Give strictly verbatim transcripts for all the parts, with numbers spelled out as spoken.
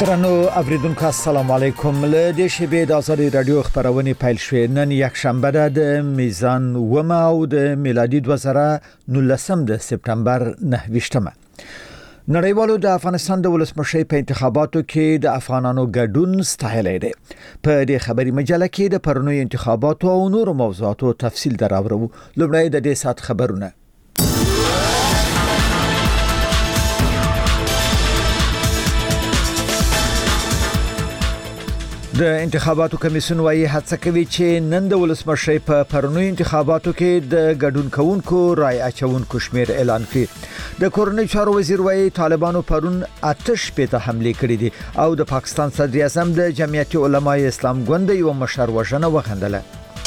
درنو اوریدونکو السلام علیکم. له دې شبې د آزادي رادیو خبرونه پیل شوې. نن یک شنبه ده د میزان ومه او د میلادي دوه زره نولسم د سپتامبر نهه. نړیوالو د افغانستان د ولسمشر په انتخاباتو کې د افغانانو ګډون ستایلی دی. په دې خبري مجله کې د پرونی انتخاباتو او نور موضوعاتو تفصیل دراوړو. لومړی د دې سات خبرونه. د انتخاباتو کمیسیون وايي هڅه کوي چې نن د ولسمشر په پرونی انتخاباتو کې د ګډون کوونکو رای اچونکو شمیر اعلان کړي. د کورنۍ چارو وزیر وايي طالبانو پرون آتش پته حمله کړې دي او د پاکستان صدر اعظم د جمعیت علماء اسلام ګوند یو مشر وژنه وغندله.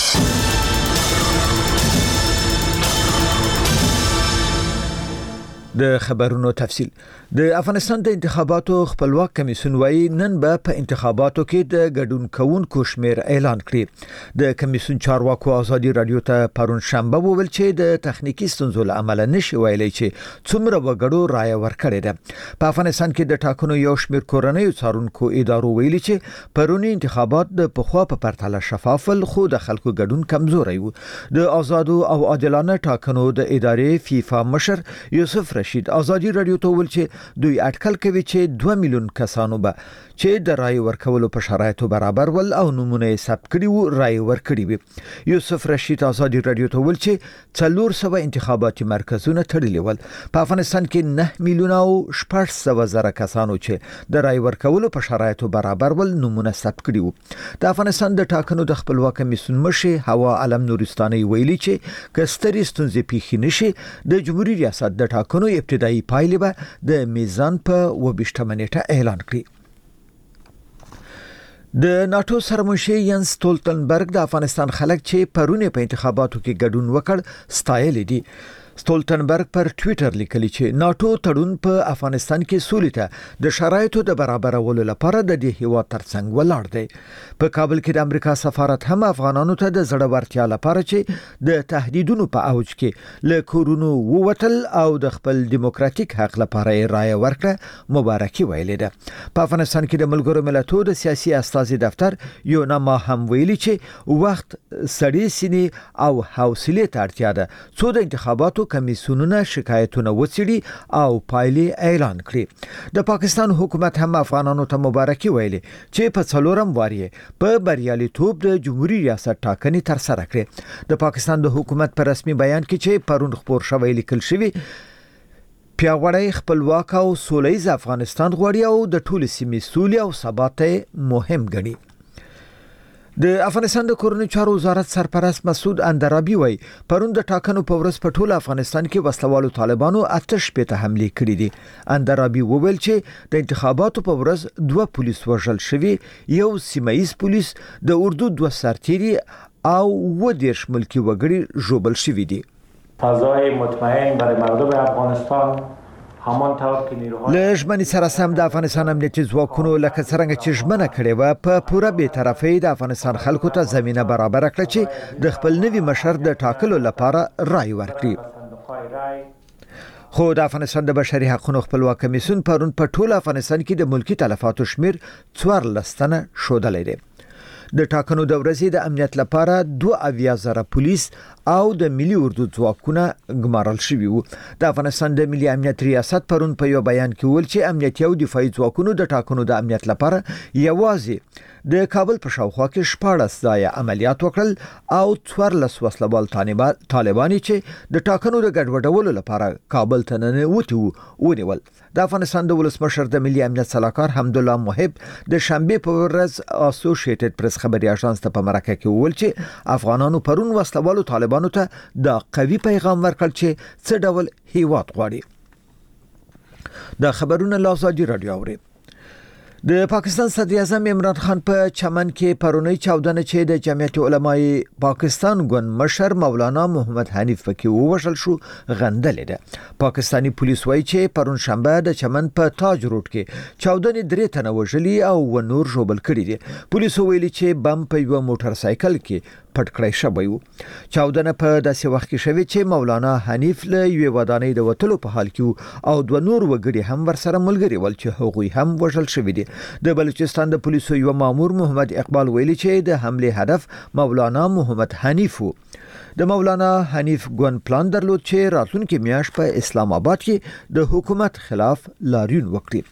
د خبرونو تفصیل. د افغانستان د انتخاباتو خپلواک کمیسیون وايي نن به په انتخاباتو کې د ګډون کوونکو شمیر اعلان کړي. د کمیسیون چارواکو آزادي رادیو ته پرون شنبه وویل چې د تخنیکی ستونزو له امله نشي ویلي چې څومره وګړو رای ورکړي ده. په افغانستان کې د ټاکنو یو شمیر کورنۍ څارونکو ادارو ویلي چې پرونی انتخابات د پخوا په پرتله شفاف خو د خلکو ګډون کمزوري و. د آزادو او عادلانه ټاکنو د ادارې فیفا مشر یوسف رشید آزادي رادیو ته ویل چې دوی اټکل کوي چې دوه میلیون کسانو به چې د رای ورکولو په شرایطو برابر ول او نمونه ثبت کړي وو رای ورکړي وي. یوسف رشید آزادي رادیو ته ویل چې څلور سوه انتخاباتي مرکزونه تړلي ول. په افغانستان کې نه میلیون او شپږ سوه زره کسانو چې د رای ورکولو په شرایطو برابر ول نمونه ثبت کړي وو. د افغانستان د ټاکنو د خپلواک کمیسیون مشر هوا علم نورستاني ویلي چې کستري ستونزې پیښې نشي د جمهوریت ریاست د ټاکنو ابتدایي پایلې به د میزان په وبشتمه نیټه اعلان کړي. د ناتو سرمنشي ینس ستولتنبرګ د افغانستان خلک چې پرونه په انتخاباتو کې ګډون وکړ ستایل دي. ستولتنبرګ پر ټوئیټر لیکلی چې ناتو تړون په افغانستان کې سولې ته د شرایطو د برابرولو لپاره د دې هیواد ترڅنګ ولاړ دی. په کابل کې د امریکا سفارت هم افغانانو ته د زړورتیا لپاره چې د تهدیدونو په اوج کې له کورونو ووتل او د خپل دیموکراتیک حق لپاره رای ورکړه مبارکي ویلې ده. په افغانستان کې د ملګرو ملتونو د سیاسي استازي دفتر یو نامه هم ویلي چې وخت سړی سینې او حوصله ته اړتیا ده څو د انتخاباتو کمیسیونونه شکایتونه وڅېړي او پایلې اعلان کړي. د پاکستان حکومت هم افغانانو ته مبارکي ویلي چې په څلورم واری په بریالیتوب د جمهوریت ریاست ټاکنې تر سره کړې. د پاکستان د حکومت په رسمي بیان کې چې پرون خبر شوی لیکل شوی پیاوړی خپلواک او سولیز افغانستان غواړي او د ټولو سیمې سولې او ثبات مهم ګڼي. د افغانستان د کورنۍ چارو وزارت سرپرست مسعود اندرابي وایي پرون د ټاکنو په ورځ په ټول افغانستان کې وسلوالو طالبانو آتش پته حمله کړې دي. اندرابي وویل چې د انتخاباتو په ورځ دوه پولیس وژل شوي، یو سیمایي پولیس، د اردو دوه سرتیري او و دیرش ملکی وګړي ژوبل شوي دي. فضای مطمئن برای مردم افغانستان له ژمنې سره سم د افغانستان امنیتي ځواکونو لکه څرنګه چې ژمنه کړې وه په پوره بې طرفۍ د افغانستان خلکو ته زمینه برابره کړه چې د خپل نوي مشر د ټاکلو لپاره رای ورکړي. خو د افغانستان د بشري حقوقو خپلواک کمیسیون پرون په ټول افغانستان کې د ملکی تلفاتو شمیر څوارلس تنه ښودلی دی. د ټاکنو د ورځې د امنیت لپاره دوه اویا زره پولیس او د ملي اردو ځواکونه ګمارل شوي وو. د افغانستان د ملي امنیت ریاست پرون په یو بیان کې ویل چې امنیتي او دفاعي ځواکونو د ټاکنو د امنیت لپاره یوازې د کابل په شاوخوا کې شپاړس ځایه عملیات وکړل او څوارلس وسلوال طالبان چې د ټاکنو د ګډوډولو لپاره کابل ته ننوتي وو ونیول. د افغانستان د ولسمشر د ملي امنیت سلاکار حمدالله محب د شنبه په ورځ اسوسییټډ پریس خبري اژانس ته په مرکه کې وویل چې افغانانو پرون وسلوالو طالبانو ته د قوي پیغام ورکړ چې څه ډول هیواد غواړي. د خبرونه له آزادي رادیو اوري. د پاکستان صدر اعظم عمران خان په چمن کې پرونی چاودنه چې د جمعیت علماء پاکستان ګوند مشر مولانا محمد حنیف پکې ووژل شو غندل ده. پاکستانی پولیس وایي چې پرون شنبه د چمن په تاج روډ کې چاودنې درې تنه وژلي او و نور ژوبل کړي دي. پولیس ویلي چې بم په یو موټر سایکل کې پټ کړی شوی و. چاودنه په داسې وخت کې شوې چې مولانا حنیف له یوې ودانۍ د وتلو په حال کې او دوه نور وګړي هم ورسره ملګري ول چې هغوی هم وژل شوي دي. د بلوچستان د پولیسو یو مامور محمد اقبال ویلي چې د حمله هدف مولانا محمد حنیف و. د مولانا حنیف ګوند پلان درلود چې راتلونکي میاشت په اسلام آباد کې د حکومت خلاف لاریون وکړي.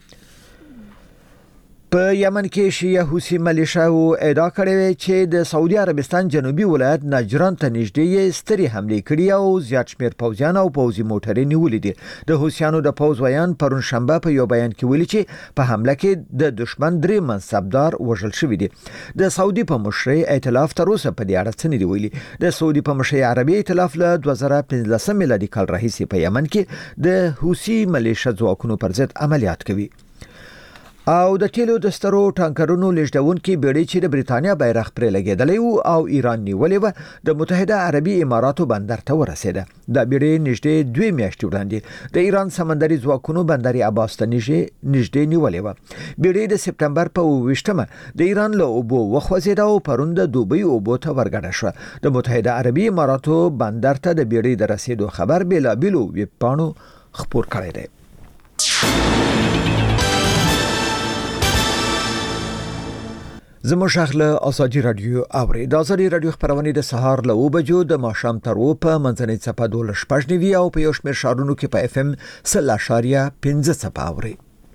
په یمن کې شیعه حوثي ملیشیاو ادعا کړې چې د سعودي عربستان جنوبي ولایت نجران ته نږدې ستري حمله کړې او زیات شمېر پوځیان او پوځي موټرې نیولې دي. د حوثیانو د پوځ ویان پرون شنبه په یو بیان کې ویلي چې په حمله کې د دشمن درې منصبدار وژل شوی دي. د سعودي په مشرۍ ائتلاف تر اوسه په دې اړه څه نه دی ویلي. د سعودي په مشرۍ عربي ائتلاف له دوه زره پنځلس میلادي کال راهیسې په یمن کې د حوثي ملیشیا ځواکونو پر ضد عملیات کوي. او د تیلو د سترو ټانکرونو لېږدونکي بیړۍ چې د بریتانیا بیرغ پرې لګېدلی و او ایران نیولې و د متحده عربي اماراتو بندر ته ورسېده. دا بیړۍ نږدې دوه میاشتې وړاندې د ایران سمندري ځواکونو بندر عباس ته نږدې نیولې و. بیړۍ د سپتمبر په اوویشتمه د ایران له اوبو وخوځېده او پرون د دوبۍ اوبو ته ورګډه شوه. د متحده عربي اماراتو بندر ته د بیړۍ د رسېدو خبر بېلابېلو ویبپاڼو خپور کړی دی. زموږ شغله ازادي رادیو اوري د ازادي رادیو خبرونه د سهار له او بجو د ماښام تر او په منځنۍ صفه دولس شپږ نیوي او په یو شمېر شارونو کې په اف ام سل اشاریه پنځه صفه اوري.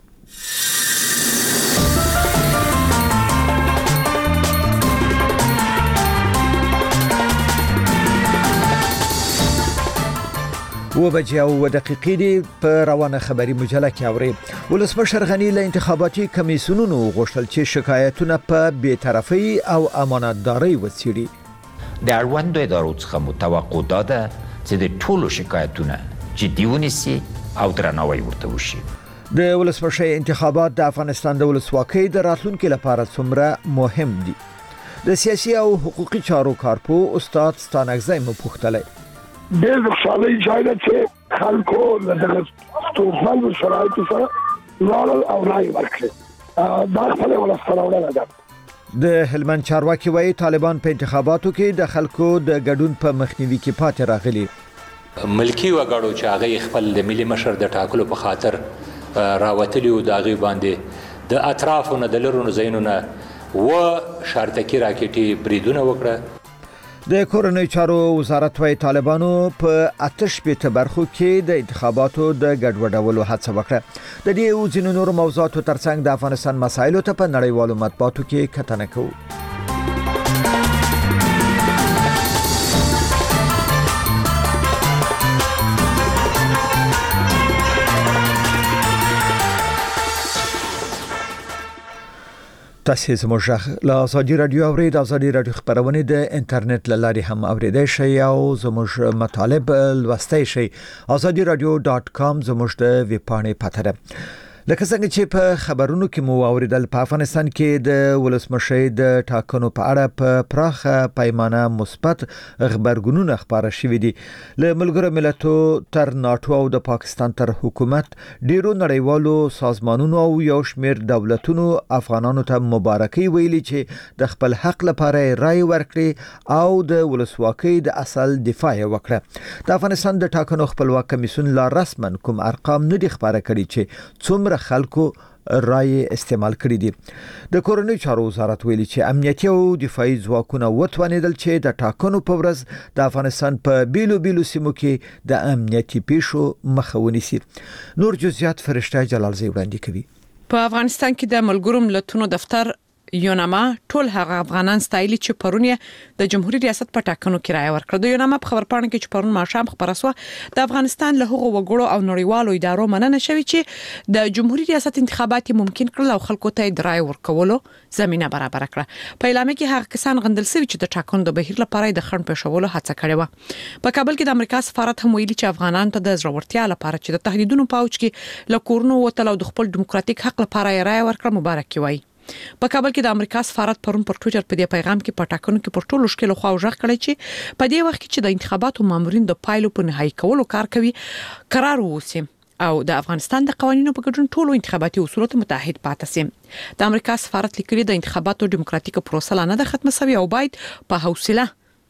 و بجې او دقیقې دی په روانه خبري مجله کې اوري. ولسمشر غنی له انتخاباتي کمیسیونونو غوښتل چې شکایتونه په بی‌طرفۍ او امانتدارۍ وڅېړي. د اړوندو ادارو څخه متوقع ده چې د ټولو شکایتونه جدي ونیسي او درناوی ورته وشي. د ولسمشر انتخابات د افغانستان د ولسواکۍ د راتلونکي لپاره څومره مهم دي. د سیاسي او حقوقي چارو کارپو استاد ستانکزی مو پوښتلی. ډېر د خوشحالۍ ځای دی چې خلکو له دغه ستونزمنو شرایطو سره لاړل او رایې ورکړې. دا خپله یوه لاسته راوړنه ده. د هلمند چارواکي وایي طالبان په انتخاباتو کې د خلکو د ګډون په مخنیوي کې پاتې راغلي. ملکی وګړو چې هغه خپل د ملي مشر د ټاکلو په خاطر راوتلي او د هغې باندې د اطرافو نه د لرونو ځایونو نه و شارتکي راکټي بریدونه وکړه. د کورنۍ چارو وزارت وايي طالبانو په اته شپېته برخو کې د انتخاباتو د ګډوډولو هڅه وکړه. د دې او ځینو نورو موضوعاتو ترڅنګ د افغانستان مسایلو ته په نړیوالو مطبوعاتو کې کتنه کوو. تاسو زموږ له ازادي رادیو اورئ. د ازادي رادیو خبرونه د انټرنیټ له لارې هم اوریدای شئ او زموږ مطالب لوستای شئ. ازادي رادیو ډاټ کام زموږ د ویب پاڼې پته ده. لکه څنګه چې په خبرونو کې مو اوریدل په افغانستان کې د ولسمشر د ټاکنو په اړه په پراخه پیمانه مثبت خبرګونونه خبره شوې دي. له ملګرو ملتونو تر ناتو او د پاکستان تر حکومت ډیرو نړیوالو سازمانونو او یو شمېر دولتونو افغانانو ته مبارکي ویلي چې د خپل حق لپاره رای ورکړي او د ولسواکۍ د اصل دفاع وکړه. د افغانستان د ټاکنو خپلواک کمیسیون لا رسما کوم ارقام نه دي خبره کړي چې څومره خلکو رای استعمال کړی دي. د کورنۍ چارو وزارت ویلي چې امنیتي او دفاعي ځواکونه وتوانیدل چې د ټاکنو په ورځ د افغانستان په بیلو بیلو سیمو کې د امنیتي پیښو مخه ونیسي. نور جزئیات فرشته جلالزی وړاندې کوي. په افغانستان کې د ملګرو ملتونو دفتر یوناما ټول هغه افغانان ستایلی چې پرونی د جمهوریت ریاست په ټاکنو کې رای ورکړ. د یوناما په خبرپاڼه کې چې پرون ماښام خبره سو د افغانستان له هغو وګړو او نړیوالو ادارو مننه شوې چې د جمهوریت ریاست انتخابات ممکن کړل او خلکو ته د رای ورکولو زمينه برابر کړه. په اعلان کې هغه کسان غندل شوي چې د ټاکنو د بهیر لپاره د خنډ پېښولو هڅه کړې و. په کابل کې د امریکا سفارت هم ویلي چې افغانان ته د ضرورتیا لپاره چې د تهدیدونو پاوچ کې له کورونو وتل او د خپل دیموکراتیک حق لپاره رای ورکړه مبارکي وایي. په کابل کې د امریکا سفارت پرون پر ټوئیټر په دې پیغام کې په ټاکنو کې پر ټولو شکل خو ژغ کړی چې په دې وخت کې چې د انتخاباتو مامورین د پایلو په نهایی کولو کار کوي قرار ووسی او د افغانستان د قوانینو په ګډون ټولو انتخاباتي اصولو ته متحد پاتې سي. د امریکا سفارت لیکلي د انتخاباتو دیموکراتیک پروسه نه ده ختمه شوې او باید په حوصله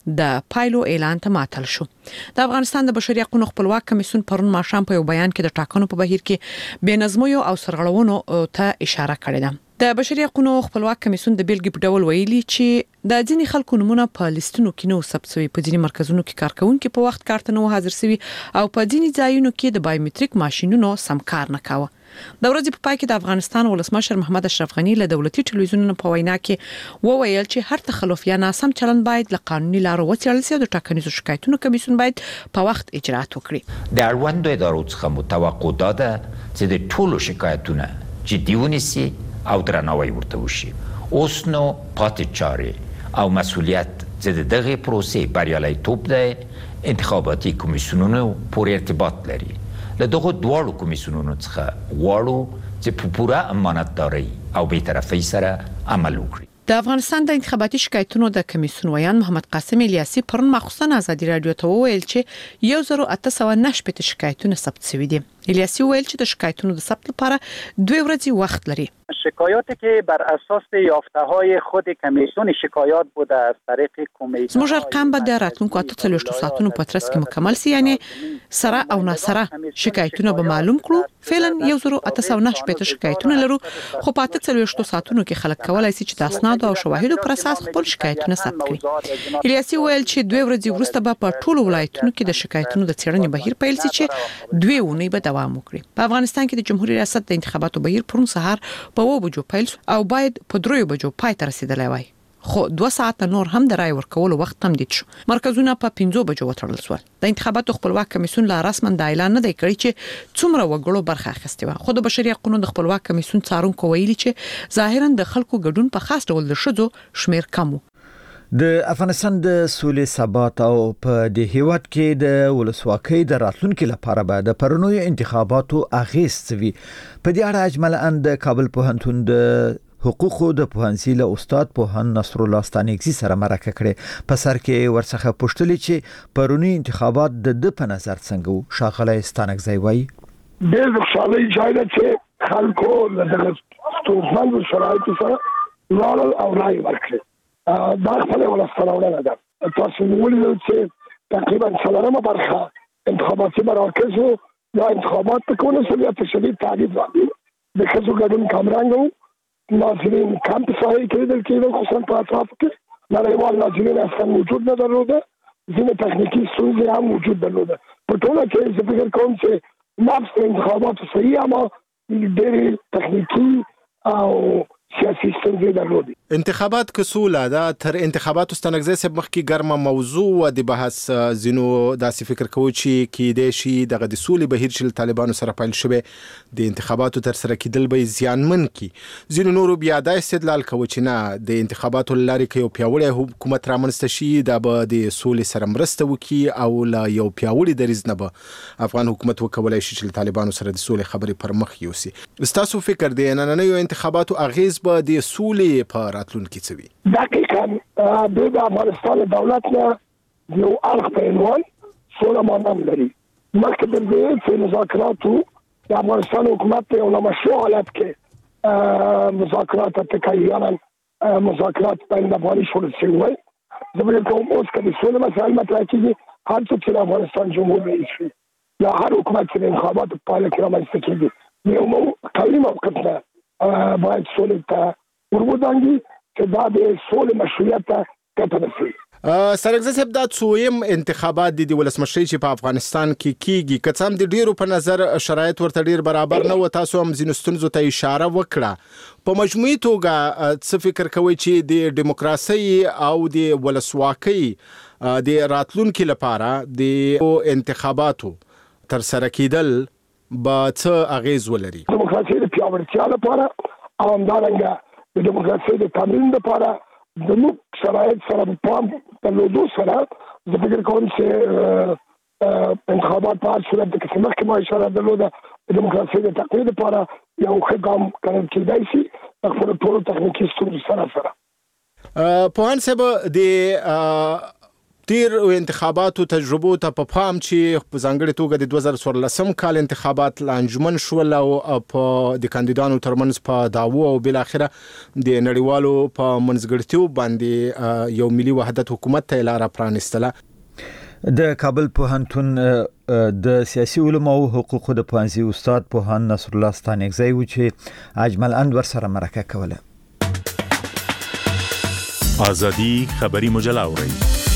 د پایلو اعلان ته ماتل شو. د افغانستان د بشري حقوقو خپلواک کمیسیون پرون ماښام په یو بیان کې د ټاکنو په بهیر کې بېنظمۍ او سرغړونو ته اشاره کړې ده. د بشري حقوقو خپلواک کمیسیون د بیلګې په ډول ویلي چې د ځینې خلکو نمونه په لیستونو کې نو ثبت شوی، په ځینې مرکزونو کې کارکونکو په وخت کارته نو حاضر شوی او په ځینې ځایونو کې د بایومټریک ماشینونو سم کار نه کاوه. د ورځې په پای کې د افغانستان ولسمشر محمد اشرف غنی له دولتي ټلویزیونونو په وینا کې وویل چې هر تخلف یا ناسم چلند باید له قانوني لارو وڅېړل شي او د ټاکنیزو شکایتونو کمیسیون باید په وخت اجرات وکړي. د اړوندو ادارو څخه متوقع ده چې د ټولو شکایتونه جدي ونیسي او درناوی ورته وشي. اوس نو پاتې چارې او مسؤلیت چې د دغه پروسې بریالیتوب د انتخاباتي کمیسیونونو پورې ارتباط لري. له دغه دواړو کمیسیونونو څخه غواړو چې په پوره امانتدارۍ او بی‌طرفۍ سره عمل وکړي. د افغانستان د انتخاباتي شکایتونو د کمیسیون ویان محمد قاسم الیاسی پرون مخصوصا ازادي رادیو ته وویل چې یو زر و اته سوه نه شپږ شکایتونه ثبت شوي دي. الیاسی ویل چې د شکایتونو د ثبت لپاره دوه ورځې وخت لري. شکایاتی که بر اساس یافته‌های خود کمیسیون شکایات بوده از طریق کمیسیون زموږ ارقام به د راتلونکو اته څلوېښتو ساعتونو په ترڅ کې مکمل سي، یعنی سره او ناسره شکایتونه به معلوم کړو. فعلا یو زر و اته سوه نه شپږ شکایتونه لرو، خو په اته څلوېښتو ساعتونو کې خلک کولای شي چې د اسناد او شواهدو پر اساس خپل شکایتونه ثبت کړي. الیاسی ویل چې دوه ورځې وروسته به په ټولو ولایتونو کې د شکایتونو د څېړنې بهیر پیل شي چې دوه اونۍ به دوام وکړي. په افغانستان کې د جمهوریت ریاست د انتخاباتو بهیر پرون سهار په اوه بجو پیل او باید په دریو بجو پای ته رسیدلی وای، خو دوه ساعته نور هم د رای ورکولو وخت تمدید شو. مرکزونه په پنځو بجو وتړل شول. د انتخاباتو خپلواک کمیسیون لا رسما د اعلان نه دی کړی چې څومره وګړو برخه اخیستې وه، خو د بشري حقوقو د خپلواک کمیسیون څارونکو ویلي چې ظاهرا د خلکو ګډون په خاص ډول د ښځو شمیر کم و. د افغانستان د سولې ثبات او په د هیواد کې د ولسواکۍ د راتلونکو لپاره به د پرونیو انتخاباتو اغیز وي. په دې اړه اجمالا د کابل پوهنتون د حقوقو د پوهنځي له استاد پوهان نصر الله ستانکزي سره مرکه کړې. په سر کې ورڅخه پوښتلې چې پرونی انتخابات د د په نظر څنګه وو. شاغلی ستانکزي وایي ډېر د خوشحالۍ ځای ده چې خلکو له دغه ستونزمنو شرایطو سره لاړل او رایې ورکړې. دا خپله یوه لاسته راوړنه ده. تاسو ولیدل چې تقریبا څلورمه برخه انتخاباتي مراکزو یا انتخابات په کومه سویه په شدید تعریف باندې د ښځو ګډون کمرنګ و. ناظرین کم په ساحې کې لیدل کېدل، خصوصا په اطرافو کې نړیوال ناظرین اصلا وجود نه درلوده. ځینې تخنیکي ستونزې هم وجود درلوده. په ټوله کې زه فکر کوم چې نفس د انتخاباتو صحیح اما ډېرې تخنیکي او سیاسي ستونزې درلودې. انتخابات که سوله ده، تر انتخاباتو ستانکزی صاحب مخکې ګرمه موضوع و د بحث. ځینو داسې فکر کوي چې کېدای شي دغه د سولې بهیر چې له طالبانو سره پیل شوی د انتخاباتو تر سره کېدل به یې زیانمن کړي. ځینو نورو بیا دا استدلال کوي چې نه، د انتخاباتو له لارې که یو پیاوړی حکومت رامنځته شي دا به د سولې سره مرسته وکړي او له یو پیاوړي دریځ نه به افغان حکومت وکولای شي چې له طالبانو سره د سولې خبرې پر مخ یوسي. ستاسو فکر دی نننیو انتخاباتو اغیز به د سولې په راتلونکي څه وي؟ دقیقاً د افغانستان دولت نه یو اړخ په عنوان سوله مانم لري. مخکې تر دې چې مذاکراتو د افغانستان حکومت په یو نامشروع حالت کې مذاکرات اتکاییانا مذاکرات بین افغاني شروع شوي وای. زه فکر کوم اوس که د سولې مسایل مطرح کېږي، هر څوک چې د افغانستان جمهور رئیس وي یا هر حکومت چې د انتخاباتو په پایله کې رامنځته کېږي، یو قوي موقف نه باید سولې ته ورودانګي چې دا د سولې مشروعیت ته ګټه رسوي. ستانکزي صاحب دا څویم انتخابات دي د ولسمشرۍ چې په افغانستان کې کیږي، که څه هم د ډیرو په نظر شرایط ورته ډیر برابر نه و، تاسو هم ځینو ستونزو ته اشاره وکړه. په مجموعي توګه څه فکر کوئ چې د ډیموکراسۍ او د ولسواکۍ د راتلونکي لپاره د انتخاباتو تر سره کېدل به څه اغیز ولري؟ ډیموکراسۍ د پیاوړتیا لپاره او همدارنګه د ډیموکراسۍ د تمرین لپاره زموږ شرایط سره پام درلودو سره زه فکر کوم چې انتخابات په هر صورت کې چې مخکې ما اشاره درلوده د ډیموکراسۍ د تقویې لپاره یو ښه ګام ګڼل کېدای شي د خپلو ټولو تخنیکي ستونزو سره سره. پوهان صاحب د تیر انتخاباتو تجربو ته په پام چې په ځانګړي توګه د دوه زره څوارلسم کال انتخابات لا انجمن شول او په د کاندیدانو ترمنځ په دعوو او بل اخره د نړیوالو په منځګړتیو باندې یو ملي وحدت حکومت ته لار پرانستله. د کابل پوهنتون د سیاسي علومو او حقوقو د پوهنځي استاد پوهان نصر الله ستانکزی و چې اجمل انور سره مرکه کوله. آزادی خبری مجله اورئ.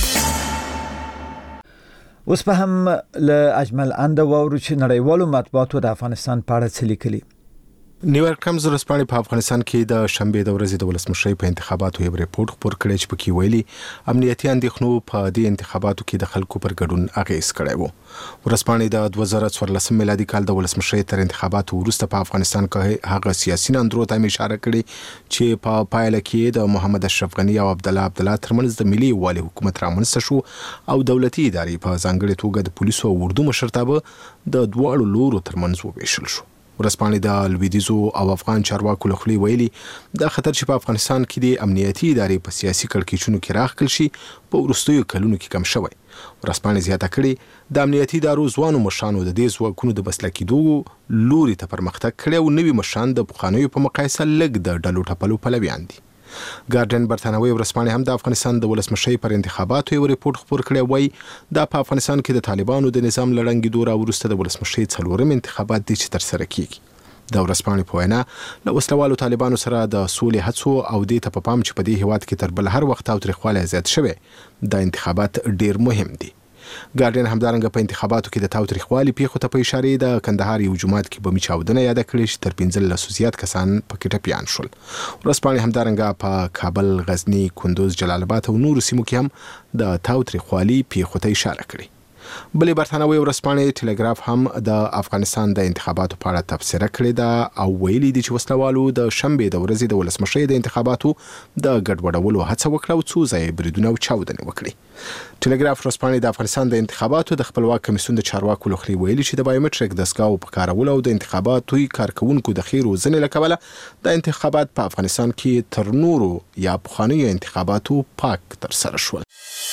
اوس په هم له اجمل اند واورو چې نړیوالو مطبوعاتو د افغانستان په اړه څه لیکلي. نیویارک ټایمز ورځپاڼې په افغانستان کې د شنبې د ورځې د ولسمشرۍ په انتخاباتو یو ریپورت خپور کړی چې پکې ویلي امنیتي اندېښنو په دې انتخاباتو کې د خلکو پر ګډون اغېز کړی و. ورځپاڼې د دوه زره څوارلسم میلادي کال د ولسمشرۍ تر انتخاباتو وروسته په افغانستان کې هغه سیاسي ناندرو ته اشاره کړې چې په پایله کې د محمد اشرف غنی او عبد الله عبد الله ترمنځ د ملي یووالي حکومت رامنځته شو او دولتي ادارې په ځانګړي توګه د پولیسو او اردو مشرتابه د دواړو لورو ترمنځ وویشل شو. ورځپاڼې د لویدیځو او افغان چارواکو له خولې ویلي دا خطر چې په افغانستان کې د امنیتي ادارې په سیاسي کړکېچونو کې راخکل شي په وروستیو کلونو کې کم شوی. ورځپاڼې زیاته کړې د امنیتي ادارو ځوانو مشرانو د دې ځواکونو د مسلح کېدو لوري ته پرمختګ کړی او نوي مشران د پخوانیو په مقایسه لږ د ډلو ټپلو پلویان دي. ګارډین برتانوي ورځپاڼې هم د افغانستان د ولسمشرۍ پر انتخاباتو یو ریپورت خپور کړی وای دا په افغانستان کې د طالبانو د نظام لړنګېدو راوروسته د ولسمشرۍ څلورم انتخابات دي چې ترسره کیږي. د ورځپاڼې په وینا له وسلوالو طالبانو سره د سولې هڅو او دې ته په پام چې په دې هیواد کې تر بل هر وخت تاوتریخوالی زیات شوی د انتخابات ډیر مهم دي. ګارډین همدارنګه په انتخاباتو کې د تاوتریخوالي پیښو ته په اشاره د کندهار یو جماعت کې بمي چاودنه یاد کړې چې تر پنځلسو زیات کسان پکې ټپیان شول. ورځپاڼې همدارنګه په کابل، غزنی، کندوز، جلال آباد او نورو سیمو کې هم د تاوتریخوالي پیښو ته اشاره کړې. بلې برتانوي ورځپاڼې ټلګراف هم د افغانستان د انتخاباتو په اړه تبصره کړې ده او ویلي دي چې وسلوالو د شنبې د ورځې د ولسمشرۍ د انتخاباتو د ګډوډولو هڅه وکړه او څو ځایه بریدونه او چاودنې وکړې. ټلګراف ورځپاڼې د افغانستان د انتخاباتو د خپلواک کمیسیون د چارواکو له خوا ویلي چې د بایومټریک دستګاو په کارولو او د انتخاباتو کارکونکو د خیر روزنې له کبله د انتخابات په افغانستان کې تر نورو یا پخوانیو انتخاباتو پاک ترسره شول.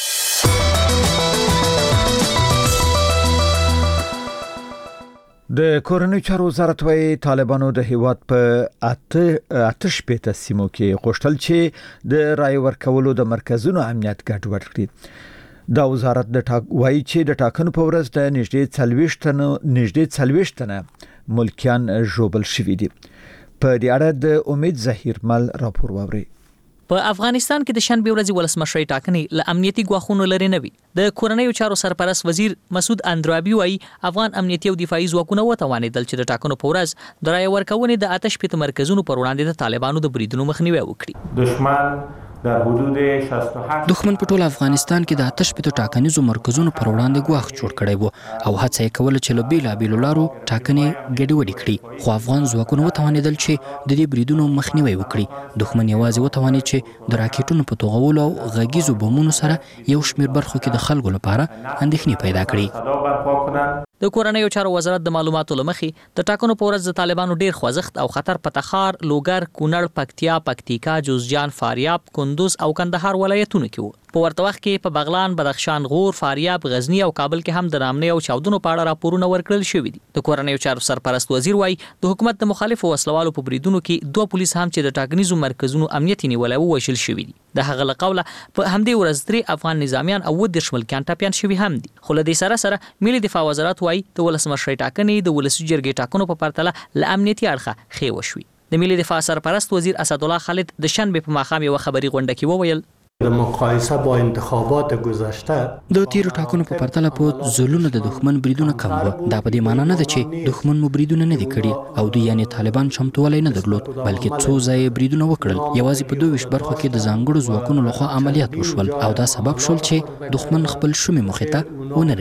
د کورنۍ چارو وزارت وايي طالبانو د هیواد په اته آتش پېته سیمو کې غوښتل چې د رای ورکولو د مرکزونو امنیت ګډوډ کړي. دا وزارت د ټاک وايي چې د ټاکنو په ورځ د نږدې څلوېښت تنه نږدې څلوېښت تنه ملکیان ژوبل شوي دي. په دې اړه د امید ظهیر مل راپور واوري. په افغانستان کې د شنبې ورځې ولسمشرۍ ټاکنې له امنیتي ګواښونو لري نه وي. د کورنیو چارو سرپرست وزیر مسعود اندرابي وايي افغان امنیتي او دفاعي ځواکونه وتوانېدل چې د ټاکنو په ورځ د رای ورکونې د آتش پېته مرکزونو پر وړاندې د طالبانو د بریدونو مخنیوي وکړي. دشمن در حدود شصت و هشت دښمن په ټول افغانستان کې د آتش پېته ټاکنیزو مرکزونو پر وړاندې ګواښ جوړ کړی وو او هڅه یې کوله چې له بېلابېلو لارو ټاکنې ګډوډې کړي، خو افغان ځواکونه وتوانېدل چې د دې بریدونو مخنیوي وکړي. دښمن یوازې وتوانېد چې د راکېټونو په توغولو او غږیزو بمونو سره یو شمېر برخو کې د خلکو لپاره اندېښنې پیدا کړي. د کورنیو چارو وزارت د معلوماتو لمخې د ټاکنو په ورځ د طالبانو ډیر خوځښت او خطر په تخار، لوګر، کونړ، پکتیا، پکتیکا، جوزجان، فاریاب، کندوز او کندهار ولایتونو کې وو. په ورته وخت کې په بغلان، بدخشان، غور، فاریاب، غزنی او کابل کې هم د نامنې او چاودنو په اړه راپورونه ورکړل شوي دي. د کورنیو چارو سرپرست وزیر وايي د حکومت د مخالفو وسلوالو په بریدونو کې دوه پولیس هم چې د ټاکنیزو مرکزونو امنیت نیولای وو وژل شوي دي. د هغه له قوله په همدې ورځ درې افغان نظامیان او د شملکیان ټپیان شوي هم دي. خو له دې سره سره ملي دفاع وزارت وايي د ولسمشرۍ ټاکنې د ولسي جرګې ټاکنو په پرتله له امنیتي اړخه ښې وشوي. د ملي دفاع سرپرست وزیر اسدالله خالد د شنبې په ماښام یو خبري غونډه کې وویل د مقایسه با انتخابات گذشته د تیرو ټاکنو په پرتله په ځلونو د دښمن بریدونه کم وو. دا په دې معنی نه ده چې دښمن مو بریدونه نه دي کړي او دوی یعنی طالبان چمتووالی نه درلود، بلکې څو ځایه بریدونه وکړل. یوازې په دوه ویشت برخو کې د ځانګړو ځواکونو لخوا عملیات وشول او دا سبب شول چې دښمن خپل شومې موخې ته ونه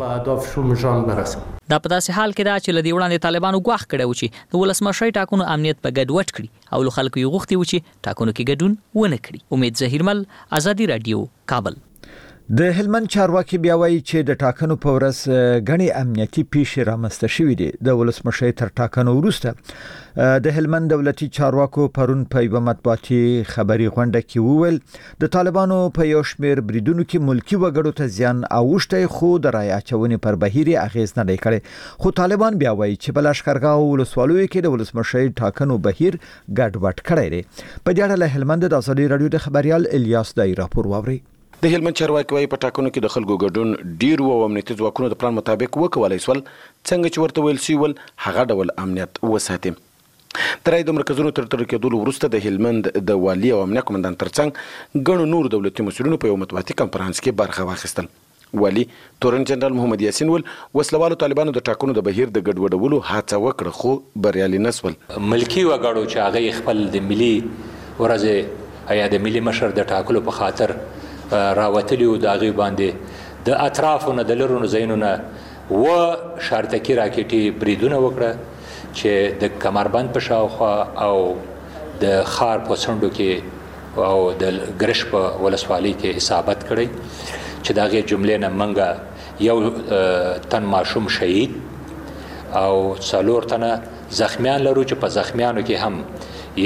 رسیږي. دا په داسې حال کې ده چې له دې وړاندې طالبانو ګواښ کړی و چې د ولسمشرۍ ټاکنو امنیت په ګډوډ کړي او له خلکو یې غوښتي و چې ټاکنو کې ګډون ونه کړي. امید ظهیر مل، آزادي رادیو، کابل. د هلمند چارواکي بیا وایي چې د ټاکنو په ورځ غني امنیتي پیښې رامنځته شوې دي. د ولسمشر تر ټاکنو وروسته د هلمند دولتي چارواکو پرون په یو مطبوعاتي خبري غونډه کې وویل د طالبانو په یو شمېر بریدونو کې ملکی وګړو ته زیان اوښتي، خو د رای اچونې پر بهیر اغیز نه دی کړی. خو طالبان بیا وایي چې په لشکرګاه ولسوالۍ کې د ولسمشر ټاکنو بهیر ګډوډ کړی دی. په دې اړه له هلمند د ازادي رادیو د خبريال الیاس دای راپور واوري. د هلمند چارواکي وايي په ټاکنو کې د خلکو ګډون ډیر و او امنیتي ځواکونو د پلان مطابق وکولای سول څنګه چې ورته ویل شوی ول هغه ډول امنیت وساتي. د رای د مرکزونو تر تر کېدلو وروسته د هلمند د والي او امنیه قومندان ترڅنګ ګڼو نور دولتي مسؤلینو په یو مطبوعاتي کنفرانس کې برخه واخیستل. والي تورن جنرال محمد یاسین ول وسلوالو طالبانو د ټاکنو د بهیر د ګډوډولو هڅه وکړه خو بریالي نسول. ملکی وګړو چې هغه خپل د ملي ورځ یا د ملي مشر د ټاکلو په خاطر راوتلی او د هغې باندې د اطرافونو د لرونو ځایونو و شارتکي راکټي بریدونه وکړه چې د کمربند په شاوخوا او د ښار په څنډو کې او د ګرش په ولسوالۍ کې اصابت کړی چې د هغې جملې نه موږ یو تن ماشوم شهید او څلور تنه زخمیان لرو چې په زخمیانو کې هم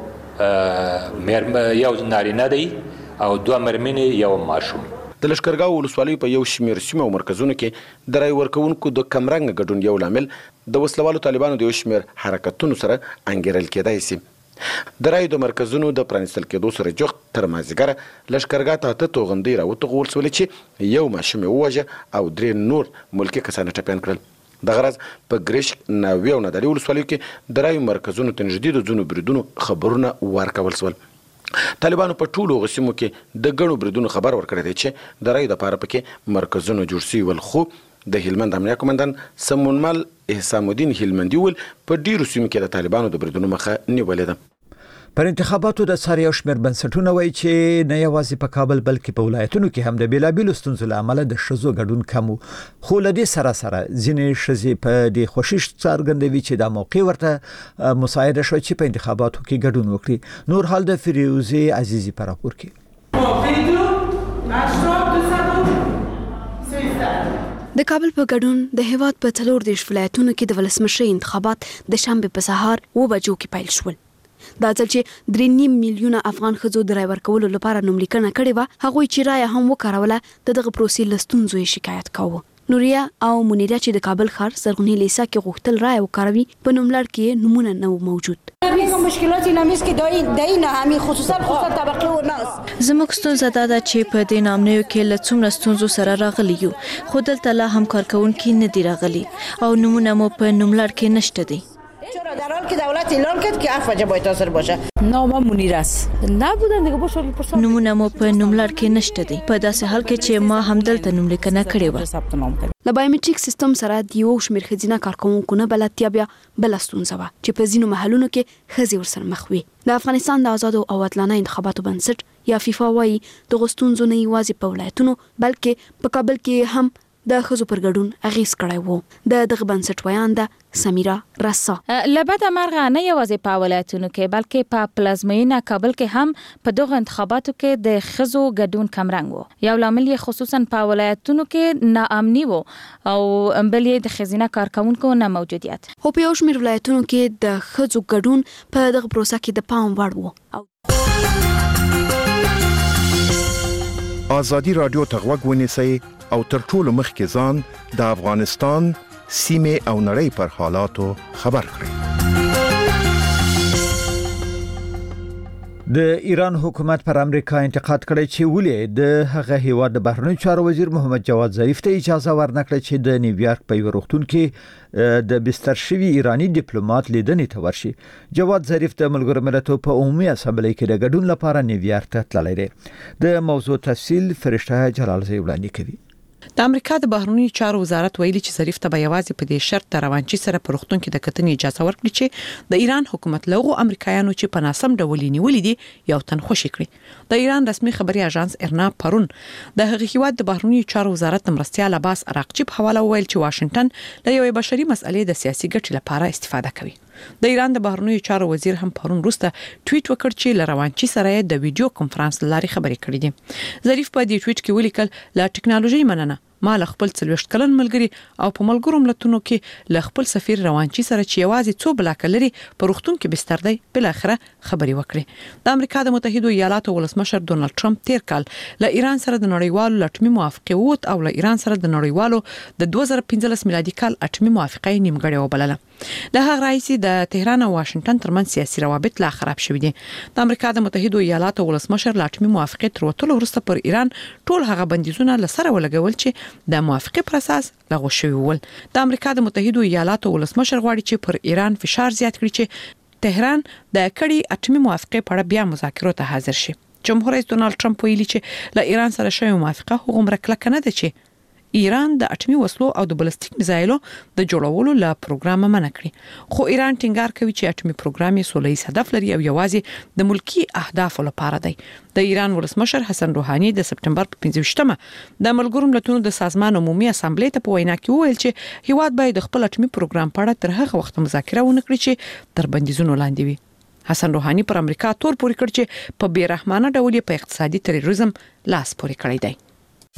یو یو نارینه دی او دوه مرمنې یو ماشوم. د لشکرګاه ولسوالۍ په یو شمېر سیمو او مرکزونو کې د رای ورکوونکو د کمرنګ ګډون یو لامل د وسلوالو طالبانو د یو شمېر حرکتونو سره انګیرل کېدای شي. د رای د مرکزونو د پرانیستل کېدو سره جوخت تر مازدیګره لشکرګاه ته اته توغندۍ راوتغول سول چې یو ماشوم ووژه او درې نور ملکي کسان ټپیان کړل. د غرض په ګریش ناوی او نادري ولسوالیو کې د رای مرکزونو ته نږدې د ځینو بریدونو خبرونه ورکول سول. طالبانو په ټولو غسیمو کې د ګڼو بریدونو خبر ورکړی دی چې د رای د پاره پکې مرکزونو جوړ شوي ول. خو د هلمند امنیه قومندان سمونمل احسام الدین هلمندي ول په ډیرو سیمو کې د طالبانو د بریدونو مخه نیولې ده. پر انتخاباتو د ساري او شمیر بنسټونه وایي چې نه یوازې په کابل بلکې په ولایتونو کې هم د بیلابیلو ستونزو له امله د ښځو ګډون کم و. خو له دې سره سره ځینې ښځې په دې خوښي څرګندوي چې دا موقع ورته مساعده شوه چې په انتخاباتو کې ګډون وکړي. نور حال د فیروزه عزیزی په راپور کې. د کابل په ګډون د هیواد په څلور دیرش ولایتونو کې د ولسمشر انتخابات د شنبه په سهار و بجو کې پیل شول. دا ځل چې درې نیم میلیونه افغان ښځو د رای ورکولو لپاره نوملیکنه کړې وه، هغوی چې رایه هم وکاروله د دغه پروسې له ستونزو یې شکایت کاوه. نوریا او منیره چې د کابل ښار زرغونې لیسا کې غوښتل رایه وکاروي، په نوملړ کې نمونه نه و موجود. زموږ ستونزه دا ده چې په دې نامنیو کې له څومره ستونزو سره راغلي یو، خو دلته لا هم کارکوونکي نه دي راغلي او نمونه مو په نوملړ کې نشته دي. چرا در حال که دولت اعلام کرد که عفو وجب تاثیر باشه. نام منیره است. نبودن دیگه با شغل پرسان. نمونه مو په نوملړ کې نشته دي. په داسې حال کې چې ما هم دلته نوملیکنه کړې و. د بایومټریک سیستم سره د یو شمېر ښځینه کارکوونکو نه بلدتیا بیا بله ستونزه وه چې په ځینو محلونو کې ښځې ورسره مخ وي. د افغانستان د آزادو او عادلانه انتخاباتو بنسټ یا فیفا وایي دغو ستونزو نه یوازې په ولایتونو بلکې په کابل کې هم د ښځو پر ګډون اغیز کړی وو. د دغه بنسټ ویانده سمیرا رسا لبد مرغه نه یوازې په ولایتونو کې بلکې په پلازمینه کابل کې هم په دغه انتخاباتو کې د ښځو ګډون کمرنګ وو. یو لامل یې خصوصا په ولایتونو کې ناامني وو او بل یې د ښځینه کارکوونکو نه موجودیت. خو په یو شمېر ولایتونو کې د ښځو ګډون په دغه پروسه کې د پام وړ وو. آزادي رادیو ته غوږ ونیسئ او تر ټولو مخکې ځان د افغانستان سیمې او نړۍ پر حالاتو خبر کړئ. د ایران حکومت پر امریکا انتقاد کړی چې ولې د هغه هیواد د بهرنیو چارو وزیر محمد جواد ظریف ته اجازه ورنکړه چې د نیویارک په یو روغتون کې د بستر شوی ایرانی ډیپلوماټ لیدنې ته ورشي. جواد ظریف د ملګرو ملتونو په عمومي اسامبلۍ کې د ګډون لپاره نیویارک ته تللی دی. د موضوع تفصیل فرشته جلال زی وړاندې کوي. د امریکا د بهرنیو چارو وزارت ویلي چې ظریف ته به یوازې په دې شرط د روانچي سره په روغتون کې د کتنې اجازه ورکړي چې د ایران حکومت لغو امریکایانو چې په ناسم ډول نیولې دي یو تن خوشي کړي. د ایران رسمي خبري اژانس ارنا پرون د هغه هیواد د بهرنیو چارو وزارت مرستيال عباس عراقچي په حواله ویل چې واشنگټن د یوې بشري مسئلې د سیاسي ګټې لپاره استفاده کوي. د ایران د بهرنیو چارو وزیر هم پرون وروسته ټویټ وکړ چې لروانچی سره د ویډیو کانفرنس لاري خبرې کړې دي. ظریف په دې ټویټ کې ولیکل لا ټکنالوژي مننه ما له خپل څلوېښت کلن ملګری او په ملګرو ملتونو کې له خپل سفیر روانچی سره چې یوازې څو بلاکه لري په روغتون کې بستر دی بل اخره خبرې وکړې. د امریکا د متحده ایالاتو ولسمشر ډونالد ټرمپ تیر کال له ایران سره د نړیوالو لټمي موافقه ووت او له ایران سره د نړیوالو د دوه زره پنځلس میلادي کال اټمي موافقه نیمګړې وبلله. د هغه راځي د تهران او واشنگټن ترمنځ سیاسي روابط لا خراب شوي دي. د امریکا د متحده ایالاتو ولسمشر لاټمي موافقه تر وټلو وروسته پر ایران ټول هغه بندیزونه لسره ولګول چې د موافقه پر اساس لغوه شوی ول. د امریکا د متحده ایالاتو ولسمشر غواړي چې پر ایران فشار زیات کړي چې تهران د کړي اټمي موافقه په اړه بیا مذاکرو ته حاضر شي. جمهور رئیس ډونالد ټرمپ ویلي چې له ایران سره شوی موافقه هغومره کلکه نه ده چې ایران د اټمي وسلو او د بلستیک میزایلو د جوړولو لا پروګرام منع کړی، خو ایران ټینګار کوي چې اټمي پروګرام یې سولهییز هدف لري او یوازې د ملکی اهدافو لپاره دی. د ایران ولسمشر حسن روحاني د سپټمبر په پنځه ویشتمه د ملګرو ملتونو د سازمان عمومي اسامبلې ته په وینا کې وویل چې هیواد باید خپل اټمي پروګرام په اړه تر هغه وخت مذاکره ونه کړي چې تر بندیزونو لاندې وي. حسن روحاني پر امریکا تور پوري کړ چې په بیرحمانه ډول په اقتصادي تروریزم لاس پوري کړی دی.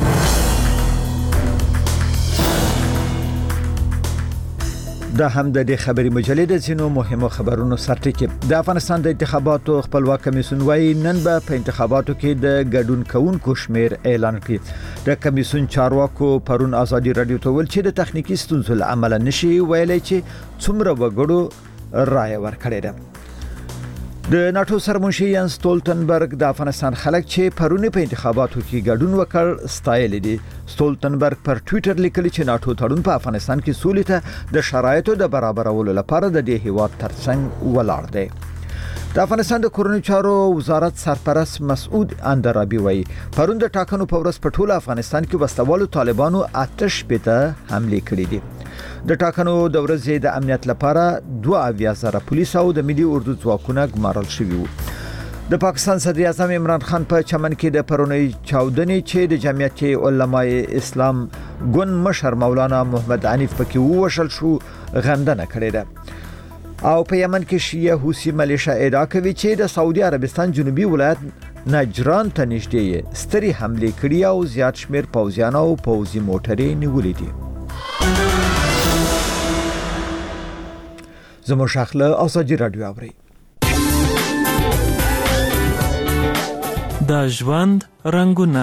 دا هم د دې خبري مجلې د ځینو مهمو خبرونو سرټکی. د افغانستان د انتخاباتو خپلواک کمیسیون وايي نن به په انتخاباتو کې د ګډون کوونکو شمیر اعلان کړي. د کمیسیون چارواکو پرون ازادي رادیو ته ویل چې د تخنیکی ستونزو عمل نشي ویلای چې څومره وګړو رائے ورکړي ده. د ناتو سرمنشي یانس ستولتنبرګ د افغانستان خلک چې پرونی په انتخاباتو کې ګډون وکړ ستایل دي. ستولتنبرګ پر ټوئیټر لیکلي چې ناتو تړون په افغانستان کې سولې ته د شرایطو د برابرولو لپاره د دې هیواد ترڅنګ ولاړ دی. د افغانستان د کورنیو چارو وزارت سرپرست مسعود اندرابي وایي پرون د ټاکنو په ورځ په ټول افغانستان کې وسوالو طالبانو آتش پته حمله کړې دي. د ټاکنو د ورځې د امنیت لپاره دوه اویا زره پولیس او د ملي اردو ځواکونه ګمارل شوي وو. د پاکستان صدر اعظم عمران خان په چمن کې د پرونی چاودنې چې د جمعیت علماء اسلام ګوند مشر مولانا محمد عنیف پکې ووشل شو غندنه کړې ده. او په یمن کې شیعه حوثي ملیشا ادعا کوي چې د سعودي عربستان جنوبي ولایت نجران ته نږدې ستري حمله کړې او زیات شمیر پوځیان او پوځي موټرې نیولې دي. زمو شاخله ازادي رادیو اوري. د ژوند رنگونه.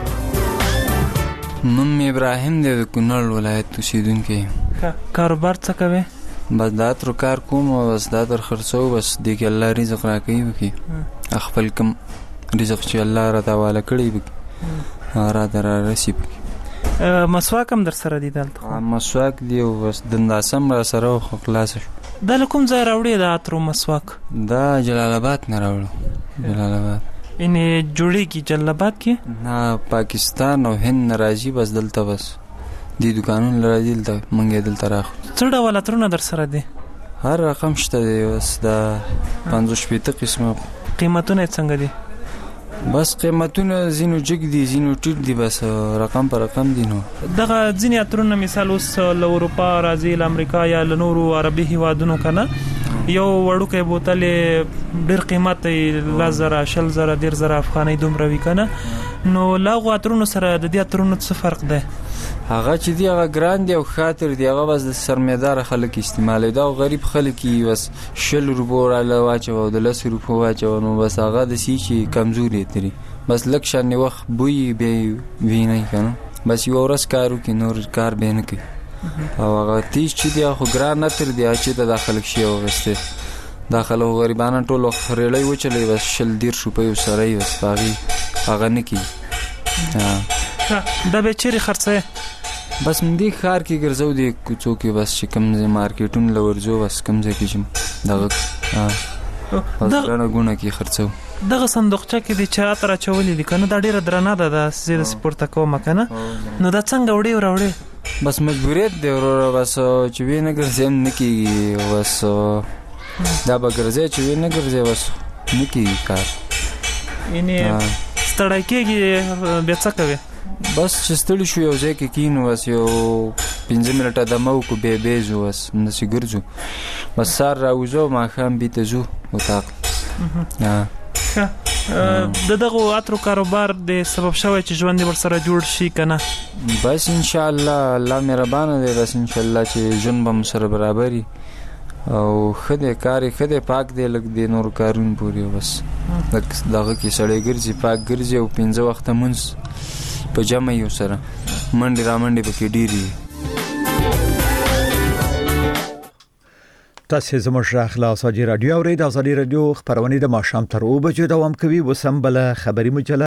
نوم ابراهیم دی، د کونړ ولایت اوسیدونکی. کاروبار څه کوي؟ بس دا تر کار کوم او بس دا در خرڅو بس د کې الله رزق راکوي وکي خپل کم رزق چې الله را تعالی کړی وکي را در رسی وکي. مسواک هم در سره دی دلته؟ مسواک دی او بس دنداسم را سره خو خلاص شو. دا کوم ځای راوړی دا اترو مسواک؟ دا جلال آباد نه راوړو. جلال آباد اینه جوړیږي جلال آباد کې؟ نه پاکستان او هند راځي بس دلته بس دی دکانون لراځي دلته مونږه دلته راخو. څه ډول اترونه در سره دي؟ هر رقم شته دی بس دا پنځه شپېته قسمه. قیمتونه څنګه دي؟ بس قیمتونه زینو جګ دي زینو ټیټ دي بس رقم پر رقم دي. نو دغه ځینې اترونه مثال اوس له اروپا راځي له امریکا یا له نورو عربي هیوادونو کنه یو وړوکی بوتل ډیر قیمت لس زره شل زره ډیر زره افغانۍ دومره وي کنه. نو لاغو اترونو سره د دې اترونو څه فرق دی؟ هغه چې دی هغه ګران دی او خاطر دی هغه بس د سرمایدار خلک استعمالوي دا غریب خلک یې بس شل روپو را واچو او د لس روپو واچو نو بس هغه د سی چې کمزوري تری بس لک شان وخت بوی به ویني کنه بس یو ورځ کارو کې نور کار به نه کوي او هغه تیز چې دی خو ګران نه تر دی چې د داخلك شي او غسته داخلو غریبانو ټولو خریلای و چلی بس شل دیر شوپې سره یې بس باغی هغه نه کی دا به چیرې خرڅه بس مندي خار کې ګرځو دي کوڅو کې بس چې کم مارکیټون لورځو بس کم ځای کې چې دغه دغه غونه کې خرڅو دغه صندوقچه کې د چا تر چولې دي کنه دا ډیره درنه ده د زیاده سپورت کوم کنه نو دا څنګه وړي وړي بس مجبوریت دی ورو بس چې وینه ګرځم نکي بس دا به ګرځي چې وینه ګرځي بس نکي کار اینه ستړی کېږي بیا څه کوي بس چې ستړي شو یو ځای کې کینو بس یو پنځه منټه دمو کو به بیزو بس نسی ګرځو بس سار راوځو ما خام بیت زو وتاق ها د دغه اترو کاروبار د سبب شوی چې ژوند ورسره جوړ شي کنه بس ان شاء الله الله مهربان دی بس ان شاء الله چې ژوند به سره برابرۍ او خدای کاری خدای پاک دی لګ دی نور کارون پوری بس دغه کې سړی ګرځي پاک ګرځي او پنځه وخت مونږ په جمع یو سره منډي را منډي پکې ډیری تاسو زموږ راخلا ساجي رادیو او د ازادي رادیو خبرونه د ماښام تر او بجو دوام کوي وسم بل خبري مجله